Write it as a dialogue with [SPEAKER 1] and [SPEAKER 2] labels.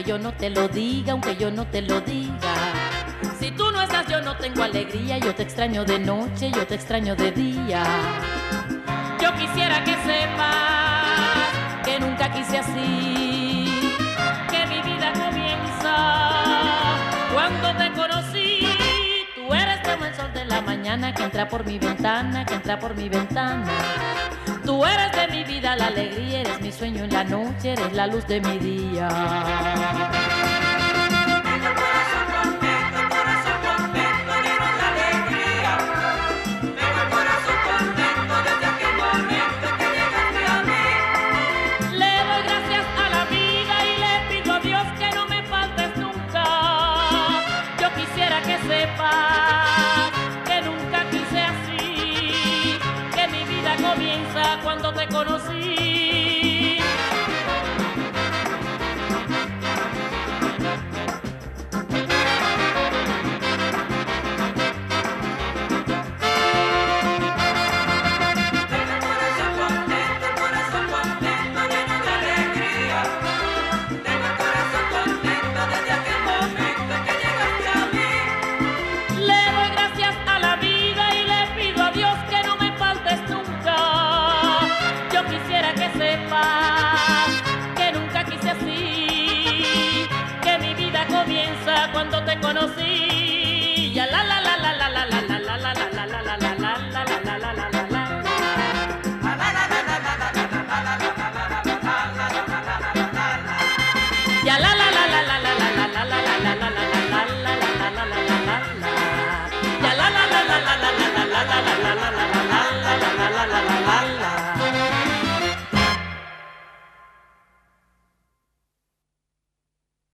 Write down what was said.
[SPEAKER 1] yo no te lo diga, aunque yo no te lo diga. Si tú no estás yo no tengo alegría, yo te extraño de noche, yo te extraño de día. Yo quisiera que sepas que nunca quise así, que mi vida comienza cuando te conocí. Tú eres como el sol de la mañana que entra por mi ventana, que entra por mi ventana. Tú eres de mi vida la alegría, eres mi sueño en la noche, eres la luz de mi día.